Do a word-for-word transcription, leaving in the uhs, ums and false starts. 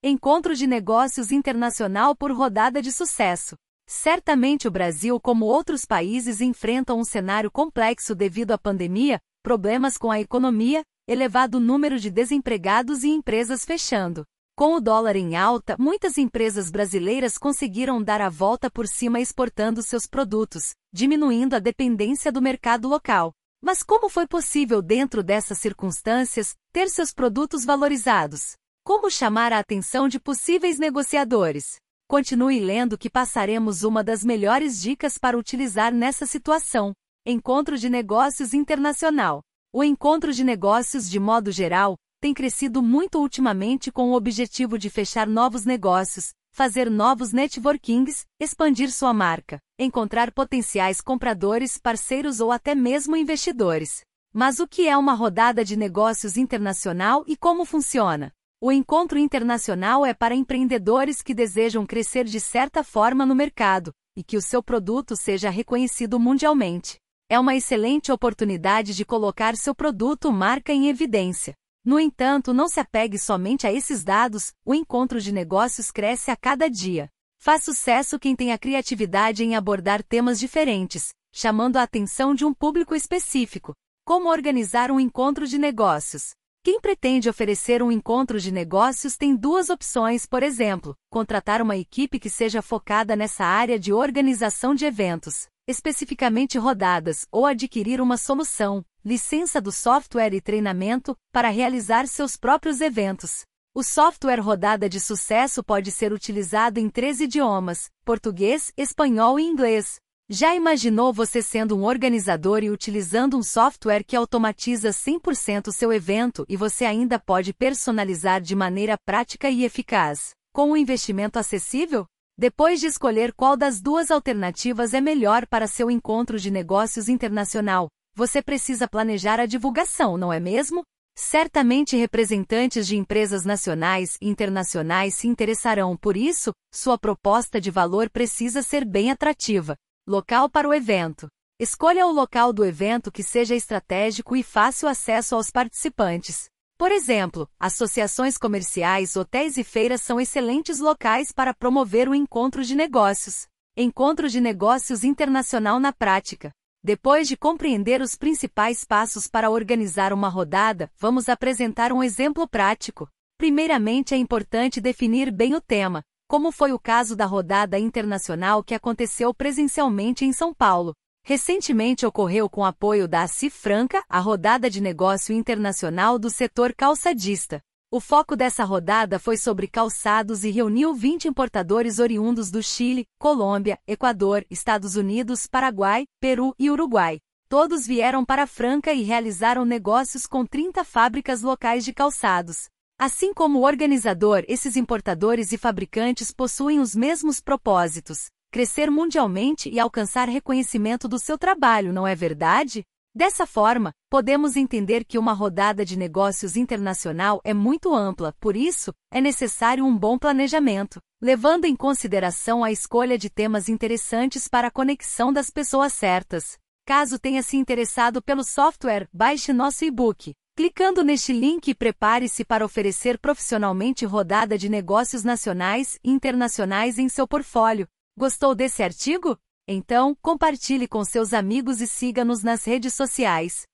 Encontro de Negócios Internacional por rodada de sucesso. Certamente o Brasil, como outros países, enfrentam um cenário complexo devido à pandemia, problemas com a economia, elevado número de desempregados e empresas fechando. Com o dólar em alta, muitas empresas brasileiras conseguiram dar a volta por cima exportando seus produtos, diminuindo a dependência do mercado local. Mas como foi possível, dentro dessas circunstâncias, ter seus produtos valorizados? Como chamar a atenção de possíveis negociadores? Continue lendo que passaremos uma das melhores dicas para utilizar nessa situação. Encontro de Negócios Internacional. O encontro de negócios, de modo geral, tem crescido muito ultimamente com o objetivo de fechar novos negócios, fazer novos networkings, expandir sua marca, encontrar potenciais compradores, parceiros ou até mesmo investidores. Mas o que é uma rodada de negócios internacional e como funciona? O encontro internacional é para empreendedores que desejam crescer de certa forma no mercado, e que o seu produto seja reconhecido mundialmente. É uma excelente oportunidade de colocar seu produto ou marca em evidência. No entanto, não se apegue somente a esses dados, o encontro de negócios cresce a cada dia. Faz sucesso quem tem a criatividade em abordar temas diferentes, chamando a atenção de um público específico. Como organizar um encontro de negócios? Quem pretende oferecer um encontro de negócios tem duas opções, por exemplo, contratar uma equipe que seja focada nessa área de organização de eventos, especificamente rodadas, ou adquirir uma solução, licença do software e treinamento, para realizar seus próprios eventos. O software Rodada de Sucesso pode ser utilizado em três idiomas, português, espanhol e inglês. Já imaginou você sendo um organizador e utilizando um software que automatiza cem por cento seu evento e você ainda pode personalizar de maneira prática e eficaz, com um investimento acessível? Depois de escolher qual das duas alternativas é melhor para seu encontro de negócios internacional, você precisa planejar a divulgação, não é mesmo? Certamente representantes de empresas nacionais e internacionais se interessarão por isso, sua proposta de valor precisa ser bem atrativa. Local para o evento. Escolha o local do evento que seja estratégico e fácil acesso aos participantes. Por exemplo, associações comerciais, hotéis e feiras são excelentes locais para promover o encontro de negócios. Encontro de Negócios Internacional na prática. Depois de compreender os principais passos para organizar uma rodada, vamos apresentar um exemplo prático. Primeiramente, é importante definir bem o tema, como foi o caso da rodada internacional que aconteceu presencialmente em São Paulo. Recentemente ocorreu com apoio da ACI Franca, a rodada de negócio internacional do setor calçadista. O foco dessa rodada foi sobre calçados e reuniu vinte importadores oriundos do Chile, Colômbia, Equador, Estados Unidos, Paraguai, Peru e Uruguai. Todos vieram para Franca e realizaram negócios com trinta fábricas locais de calçados. Assim como o organizador, esses importadores e fabricantes possuem os mesmos propósitos: crescer mundialmente e alcançar reconhecimento do seu trabalho, não é verdade? Dessa forma, podemos entender que uma rodada de negócios internacional é muito ampla, por isso, é necessário um bom planejamento, levando em consideração a escolha de temas interessantes para a conexão das pessoas certas. Caso tenha se interessado pelo software, baixe nosso e-book. Clicando neste link e prepare-se para oferecer profissionalmente rodada de negócios nacionais e internacionais em seu portfólio. Gostou desse artigo? Então, compartilhe com seus amigos e siga-nos nas redes sociais.